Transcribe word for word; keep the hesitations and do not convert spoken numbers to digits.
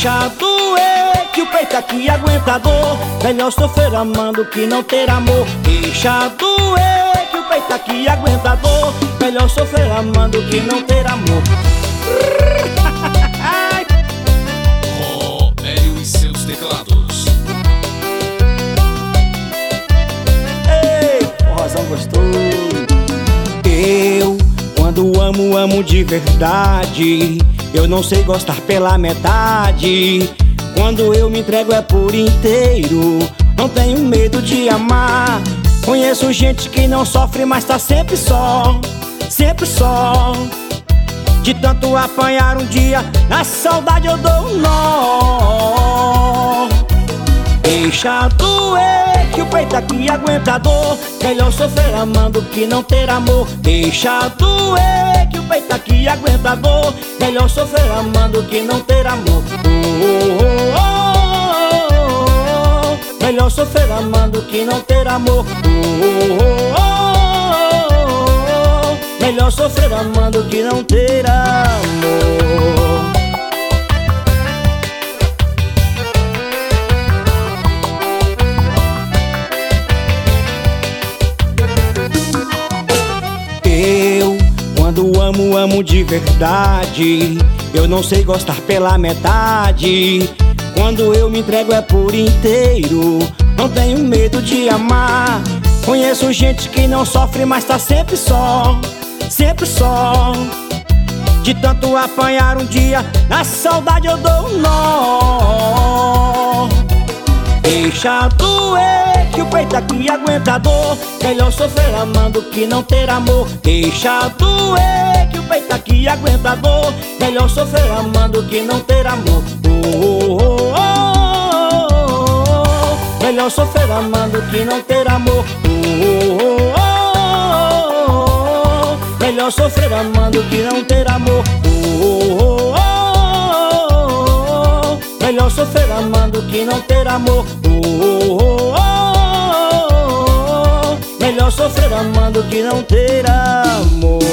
Deixa doer que o peito aqui aguenta dor. Melhor sofrer amando que não ter amor. Deixa doer que o peito aqui aguenta dor. Melhor sofrer amando que não ter amor. Robério e seus teclados. Ei, forrozão gostoso. Eu, quando amo, amo de verdade. Eu não sei gostar pela metade. Quando eu me entrego é por inteiro. Não tenho medo de amar. Conheço gente que não sofre, mas tá sempre só, sempre só. De tanto apanhar um dia, na saudade eu dou um nó. Deixa doer que o peito aqui aguenta dor. Melhor sofrer amando que não ter amor. Deixa doer que o peito aqui aguenta dor. Melhor sofrer amando que não ter amor. Oh, oh, oh, oh, oh. Melhor sofrer amando que não ter amor. Oh, oh, oh, oh. Melhor sofrer amando que não ter amor. Eu, quando amo, amo de verdade. Eu não sei gostar pela metade. Quando eu me entrego é por inteiro. Não tenho medo de amar. Conheço gente que não sofre, mas tá sempre só, sempre só. De tanto apanhar um dia, na saudade eu dou um nó. Deixa doer que o peito aqui aguenta dor. Melhor sofrer amando que não ter amor. Deixa doer que o peito aqui aguenta dor. Melhor sofrer amando que não ter amor. Oh, oh, oh, oh, oh. Melhor sofrer amando que não ter amor. Oh, oh, oh, oh, oh. Melhor sofrer amando que não ter amor. Oh, oh, oh, oh, oh. Melhor sofrer amando que não ter amor. Oh, oh, oh, oh, oh. Melhor sofrer amando que não ter amor.